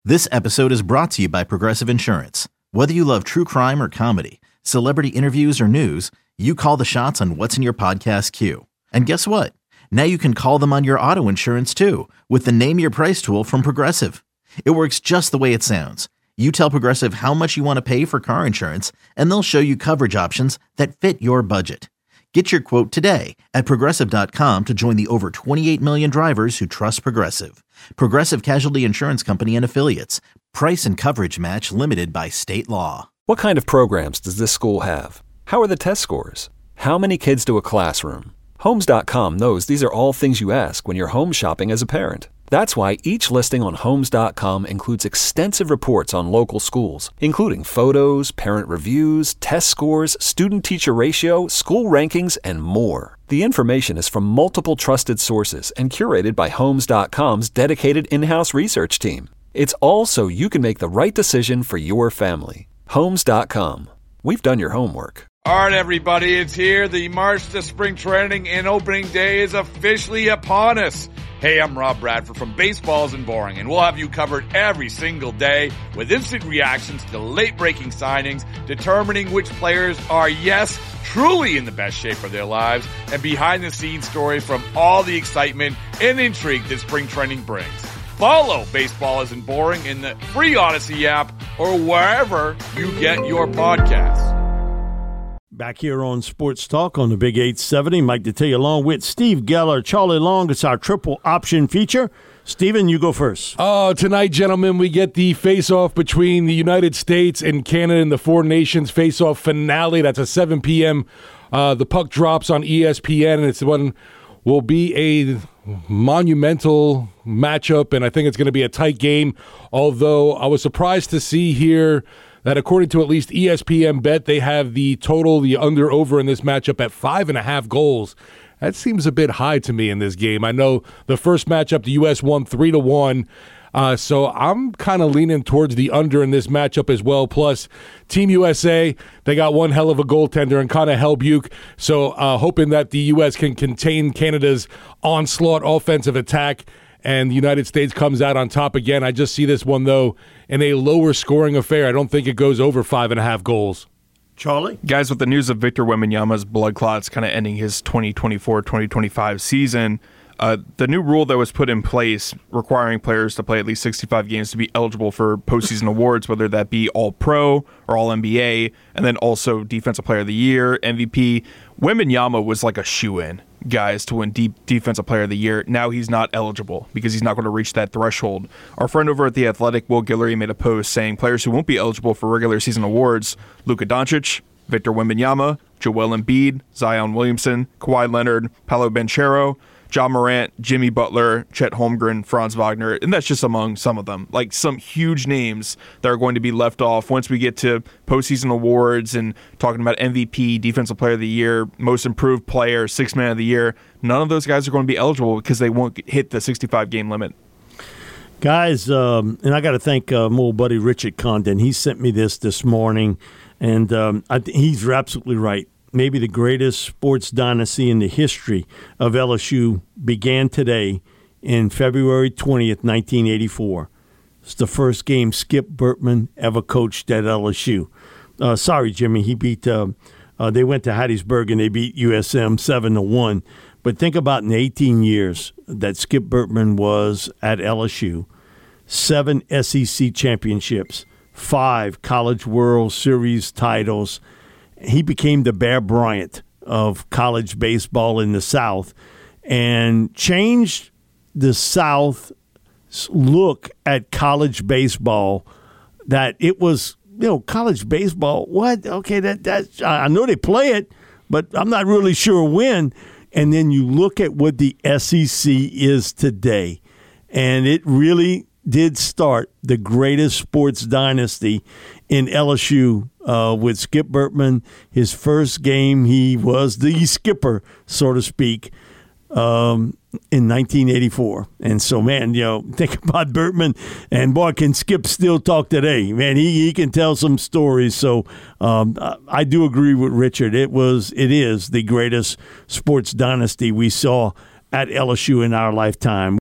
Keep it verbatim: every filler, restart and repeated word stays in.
This episode is brought to you by Progressive Insurance. Whether you love true crime or comedy, celebrity interviews or news, you call the shots on what's in your podcast queue. And guess what? Now you can call them on your auto insurance too with the Name Your Price tool from Progressive. It works just the way it sounds. You tell Progressive how much you want to pay for car insurance, and they'll show you coverage options that fit your budget. Get your quote today at Progressive dot com to join the over twenty-eight million drivers who trust Progressive. Progressive Casualty Insurance Company and Affiliates. Price and coverage match limited by state law. What kind of programs does this school have? How are the test scores? How many kids to a classroom? Homes dot com knows these are all things you ask when you're home shopping as a parent. That's why each listing on Homes dot com includes extensive reports on local schools, including photos, parent reviews, test scores, student-teacher ratio, school rankings, and more. The information is from multiple trusted sources and curated by Homes dot com's dedicated in-house research team. It's all so you can make the right decision for your family. Homes dot com. We've done your homework. All right, everybody, it's here. The March to Spring Training and Opening Day is officially upon us. Hey, I'm Rob Bradford from Baseball Isn't Boring, and we'll have you covered every single day with instant reactions to late-breaking signings, determining which players are, yes, truly in the best shape of their lives, and behind-the-scenes stories from all the excitement and intrigue that spring training brings. Follow Baseball Isn't Boring in the free Odyssey app or wherever you get your podcasts. Back here on Sports Talk on the Big eight seventy, Mike Detillier along with Steve Geller, Charlie Long. It's our triple option feature. Steven, you go first. Oh, tonight, gentlemen, we get the face-off between the United States and Canada in the Four Nations face-off finale. That's at seven p.m. Uh, the puck drops on E S P N, and it's one will be a monumental matchup, and I think it's going to be a tight game, although I was surprised to see here that according to at least E S P N Bet, they have the total, the under-over in this matchup at five and a half goals. That seems a bit high to me in this game. I know the first matchup, the U S won three to one, uh, so I'm kind of leaning towards the under in this matchup as well. Plus, Team U S A, they got one hell of a goaltender in Connor Hellebuyck, so uh, hoping that the U S can contain Canada's onslaught offensive attack and the United States comes out on top again. I just see this one, though, in a lower scoring affair. I don't think it goes over five and a half goals. Charlie? Guys, with the news of Victor Wembanyama's blood clots kind of ending his twenty twenty-four twenty twenty-five season, uh, the new rule that was put in place requiring players to play at least sixty-five games to be eligible for postseason awards, whether that be All-Pro or All-N B A, and then also Defensive Player of the Year, M V P. Wembanyama was like a shoo-in, guys, to win Deep Defensive Player of the Year. Now he's not eligible because he's not going to reach that threshold. Our friend over at The Athletic, Will Guillory, made a post saying players who won't be eligible for regular season awards: Luka Doncic, Victor Wembanyama, Joel Embiid, Zion Williamson, Kawhi Leonard, Paolo Banchero, John Morant, Jimmy Butler, Chet Holmgren, Franz Wagner, and that's just among some of them. Like some huge names that are going to be left off once we get to postseason awards and talking about M V P, Defensive Player of the Year, Most Improved Player, Sixth Man of the Year. None of those guys are going to be eligible because they won't hit the sixty-five game limit. Guys, um, and I got to thank uh, my old buddy Richard Condon. He sent me this this morning, and um, I th- he's absolutely right. Maybe the greatest sports dynasty in the history of L S U began today in February twentieth, nineteen eighty-four. It's the first game Skip Bertman ever coached at L S U. Uh, sorry, Jimmy, he beat. Uh, uh, they went to Hattiesburg and they beat U S M seven to one. But think about in the eighteen years that Skip Bertman was at L S U, seven S E C championships, five College World Series titles. He became the Bear Bryant of college baseball in the South and changed the South's look at college baseball, that it was, you know, college baseball, what? Okay, that that's, I know they play it, but I'm not really sure when. And then you look at what the S E C is today, and it really did start the greatest sports dynasty in L S U uh, with Skip Bertman. His first game, he was the skipper, so to speak, um, in nineteen eighty-four. And so, man, you know, think about Bertman, and boy, can Skip still talk today. Man, he, he can tell some stories. So um, I do agree with Richard. It was, it is the greatest sports dynasty we saw at L S U in our lifetime.